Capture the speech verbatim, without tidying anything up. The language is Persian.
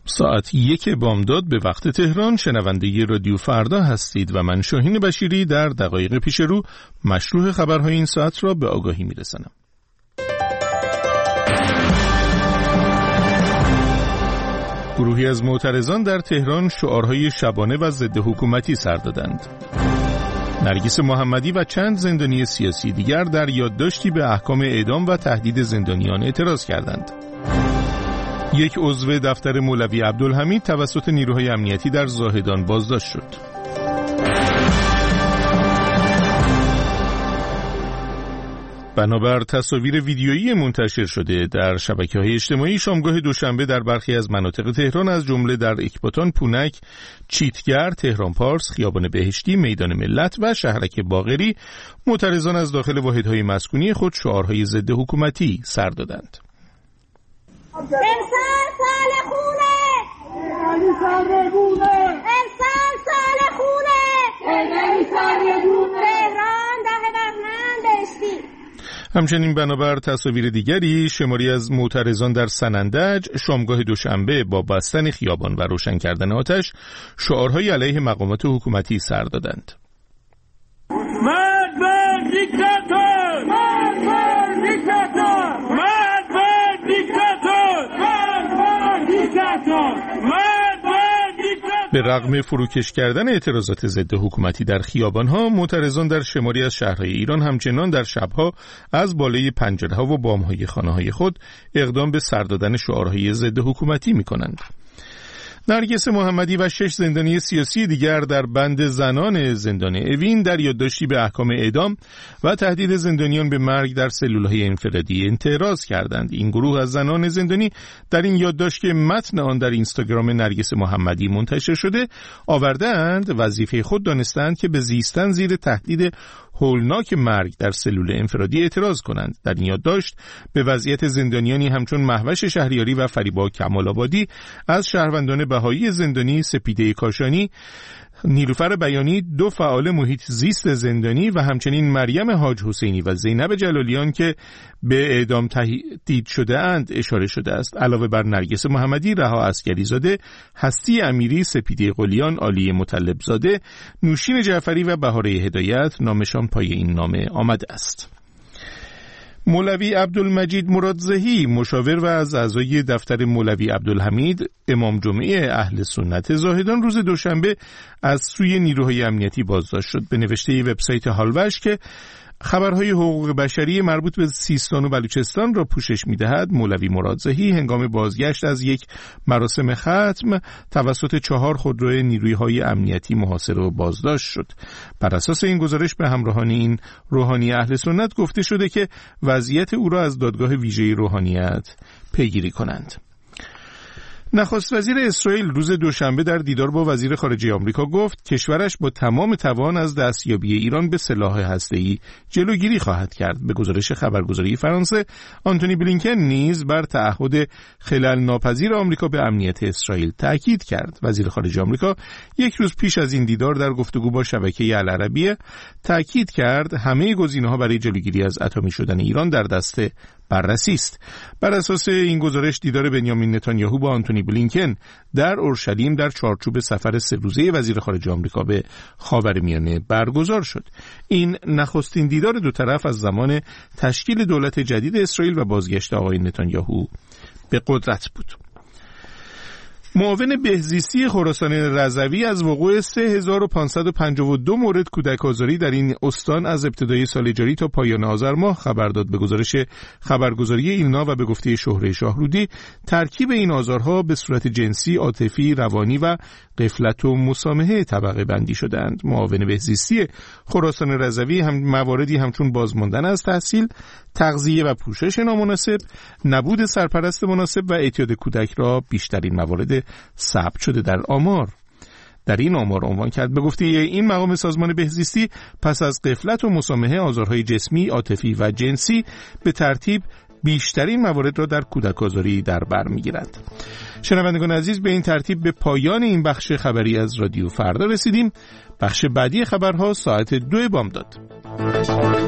ساعت یک بامداد به وقت تهران شنونده رادیو فردا هستید و من شاهین بشیری در دقایق پیش رو مشروع خبرهای این ساعت را به آگاهی میرسانم. گروهی از معترضان در تهران شعارهای شبانه و ضد حکومتی سر دادند. نرگس محمدی و چند زندانی سیاسی دیگر در یادداشتی به احکام اعدام و تهدید زندانیان اعتراض کردند. یک عضو دفتر مولوی عبدالحمید توسط نیروهای امنیتی در زاهدان بازداشت شد. بنابر تصاویر ویدیویی منتشر شده در شبکه‌های اجتماعی، شامگاه دوشنبه در برخی از مناطق تهران از جمله در اکباتان، پونک، چیتگر، تهران پارس، خیابان بهشتی، میدان ملت و شهرک باقری معترضان از داخل واحدهای مسکونی خود شعارهای ضد حکومتی سر دادند. انسان سال خونه، انسان خونه، انسان سال خونه، انسان خونه، تهران ده بهمن بهشتی. همچنین بنابر تصاویر دیگری، شماری از معترضان در سنندج شامگاه دوشنبه با بستن خیابان و روشن کردن آتش شعارهای علیه مقامات حکومتی سر دادند. مرد بر دیکتاتور، مرد بر دیکتاتور، مرد بر دیکتاتور، مرد بر دیکتاتور، مرد بر دیکتاتور. به رغم فروکش کردن اعتراضات ضد حکومتی در خیابان‌ها، معترضان در شماری از شهرهای ایران همچنان در شب‌ها از بالای پنجره‌ها و بام‌های خانه‌های خود اقدام به سر دادن شعارهای ضد حکومتی می‌کنند. نرگس محمدی و شش زندانی سیاسی دیگر در بند زنان زندان اوین در یادداشتی به احکام اعدام و تهدید زندانیان به مرگ در سلول‌های انفرادی اعتراض کردند. این گروه از زنان زندانی در این یادداشت که متن آن در اینستاگرام نرگس محمدی منتشر شده آورده‌اند وظیفه خود دانستند که به زیستن زیر تهدید هولناک مرگ در سلول انفرادی اعتراض کنند. در این یادداشت به وضعیت زندانیانی همچون مهوش شهریاری و فریبا کمال‌آبادی از شهروندان بهایی زندانی سپیده کاشانی، نیلوفر بیانی، دو فعال محیط زیست زندانی و همچنین مریم حاج حسینی و زینب جلالیان که به اعدام تهدید شده اند اشاره شده است. علاوه بر نرگس محمدی، رها عسکری زاده، هستی امیری، سپیده قلیان، علی مطلب زاده، نوشین جعفری و بهاره هدایت نامشان پای این نامه آمده است. مولوی عبدالمجید مرادزهی، مشاور و از اعضای دفتر مولوی عبدالحمید، امام جمعه اهل سنت زاهدان، روز دوشنبه از سوی نیروهای امنیتی بازداشت شد. به نوشته وبسایت هالوش که خبرهای حقوق بشری مربوط به سیستان و بلوچستان را پوشش می‌دهد، مولوی مرادزهی هنگام بازگشت از یک مراسم ختم توسط چهار خودرو نیروهای امنیتی محاصره و بازداشت شد. بر اساس این گزارش به همراهان این روحانی اهل سنت گفته شده که وضعیت او را از دادگاه ویژه روحانیت پیگیری کنند. نخست وزیر اسرائیل روز دوشنبه در دیدار با وزیر خارجه آمریکا گفت کشورش با تمام توان از دستیابی ایران به سلاح هسته‌ای جلوگیری خواهد کرد. به گزارش خبرگزاری فرانسه، آنتونی بلینکن نیز بر تعهد خلل ناپذیر آمریکا به امنیت اسرائیل تأکید کرد. وزیر خارجه آمریکا یک روز پیش از این دیدار در گفتگو با شبکه العربیه تأکید کرد همه گزینه‌ها برای جلوگیری از اتمی شدن ایران در دست بررسی است. بر اساس این گزارش دیدار بنیامین نتانیاهو با آنتونی بلینکن در اورشلیم در چارچوب سفر سه روزه وزیر خارجه آمریکا به خاورمیانه برگزار شد. این نخستین دیدار دو طرف از زمان تشکیل دولت جدید اسرائیل و بازگشت آقای نتانیاهو به قدرت بود. معاون بهزیستی خراسان رضوی از وقوع سه هزار و پانصد و پنجاه و دو مورد کودک آزاری در این استان از ابتدای سال جاری تا پایان آذر ماه خبر داد. به گزارش خبرگزاری ایلنا و به گفته شهره شاهرودی، ترکیب این آزارها به صورت جنسی، عاطفی، روانی و غفلت و مسامحه طبقه بندی شدند. معاون بهزیستی خراسان رضوی هم مواردی همچون بازماندن از تحصیل، تغذیه و پوشش نامناسب، نبود سرپرست مناسب و اعتیاد کودک را بیشترین موارد ثبت شده در آمار در این آمار عنوان کرد. به گفته این مقام سازمان بهزیستی، پس از غفلت و مسامحه، آزارهای جسمی، عاطفی و جنسی به ترتیب بیشترین موارد را در کودک آزاری در بر می‌گیرد. شنوندگان عزیز، به این ترتیب به پایان این بخش خبری از رادیو فردا رسیدیم. بخش بعدی خبرها ساعت دو بامداد.